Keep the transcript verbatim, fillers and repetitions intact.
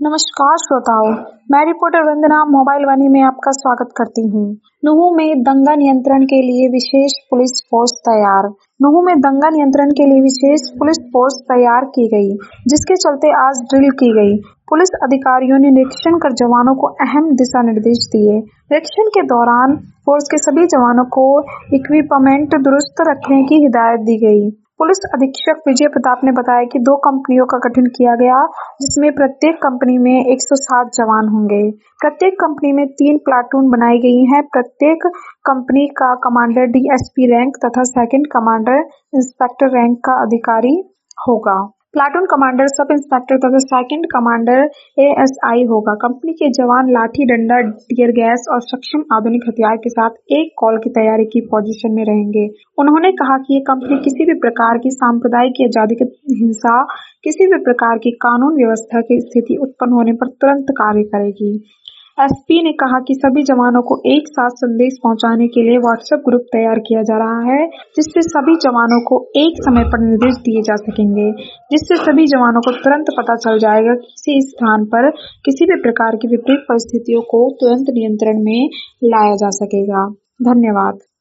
नमस्कार श्रोताओं, मैं रिपोर्टर वंदना मोबाइल वाणी में आपका स्वागत करती हूँ। नुहू में दंगा नियंत्रण के लिए विशेष पुलिस फोर्स तैयार। नुहू में दंगा नियंत्रण के लिए विशेष पुलिस फोर्स तैयार की गई, जिसके चलते आज ड्रिल की गई। पुलिस अधिकारियों ने निरीक्षण कर जवानों को अहम दिशा निर्देश दिए। निरीक्षण के दौरान फोर्स के सभी जवानों को इक्विपमेंट दुरुस्त रखने की हिदायत दी गई। पुलिस अधीक्षक विजय प्रताप ने बताया कि दो कंपनियों का गठन किया गया, जिसमें प्रत्येक कंपनी में एक सौ सात जवान होंगे। प्रत्येक कंपनी में तीन प्लाटून बनाई गई हैं। प्रत्येक कंपनी का कमांडर डीएसपी रैंक तथा सेकंड कमांडर इंस्पेक्टर रैंक का अधिकारी होगा। प्लाटून कमांडर सब इंस्पेक्टर तथा सेकंड कमांडर एएसआई होगा। कंपनी के जवान लाठी डंडा, टियर गैस और सक्षम आधुनिक हथियार के साथ एक कॉल की तैयारी की पोजीशन में रहेंगे। उन्होंने कहा कि ये कंपनी किसी भी प्रकार की सांप्रदायिक या जातिगत हिंसा, किसी भी प्रकार की कानून व्यवस्था की स्थिति उत्पन्न होने पर तुरंत कार्य करेगी। एसपी ने कहा कि सभी जवानों को एक साथ संदेश पहुंचाने के लिए व्हाट्सएप ग्रुप तैयार किया जा रहा है, जिससे सभी जवानों को एक समय पर निर्देश दिए जा सकेंगे, जिससे सभी जवानों को तुरंत पता चल जाएगा कि किसी स्थान पर किसी भी प्रकार की विपरीत परिस्थितियों को तुरंत नियंत्रण में लाया जा सकेगा। धन्यवाद।